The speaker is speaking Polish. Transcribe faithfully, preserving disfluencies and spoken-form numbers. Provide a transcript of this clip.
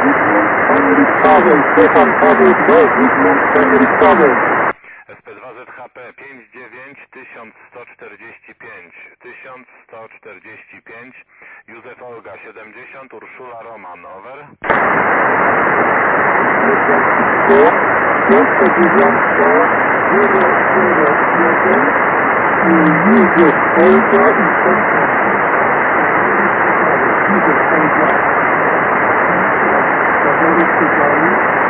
Stefan Paweł dwa, Zygmunt Henryk Paweł. S P dwa Z H P pięć dziewięć tysiąc sto czterdzieści pięć tysiąc sto czterdzieści pięć Józef Olga siedemdziesiąt Urszula Roman, over. Piątka dziewiątka, zero zero jeden, Józef Olga i Stefan. Józef Olga. Zawory Cygani.